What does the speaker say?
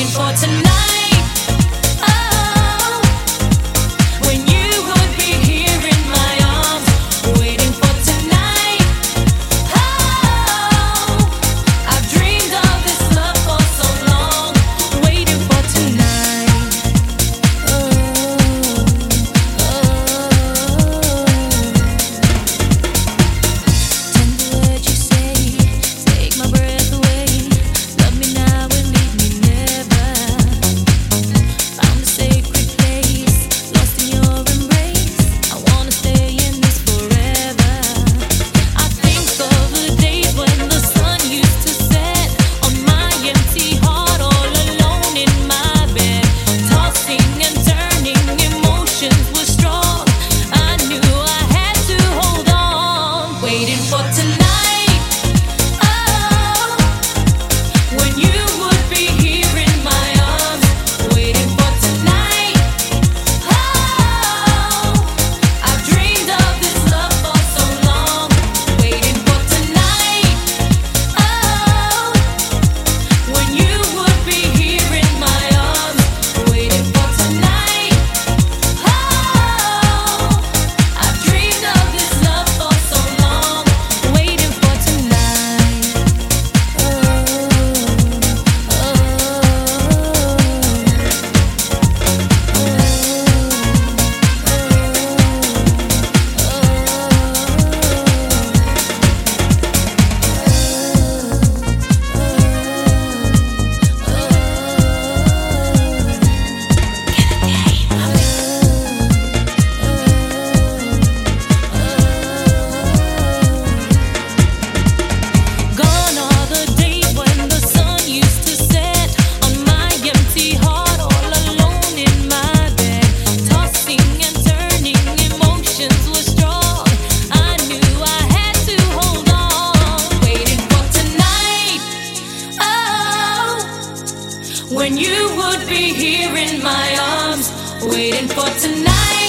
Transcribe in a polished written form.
for tonight. Oh, when you would be here in my arms, waiting for tonight. Oh, I've dreamed of this love for so long, waiting for tonight. Tender words you say, take my breath away. Love me now and leave me never. Found a sacred place, lost in your embrace. I wanna stay in this forever. I think of the days when the sun used to set on my empty heart, all alone in my bed, tossing and turning, emotions were strong. I knew I had to hold on, waiting for tonight. Oh, when you would be here in my arms, waiting for tonight. Oh, I've dreamed of this love for so long, waiting for tonight. Oh, when you would be here in my arms, waiting for tonight. Oh, I've dreamed of this love for so long, waiting for tonight. Gone are the days when the sun used to set on my empty heart, all alone in my bed, tossing and turning, emotions were strong. I knew I had to hold on, waiting for tonight. Oh, when you would be here in my arms, waiting for tonight.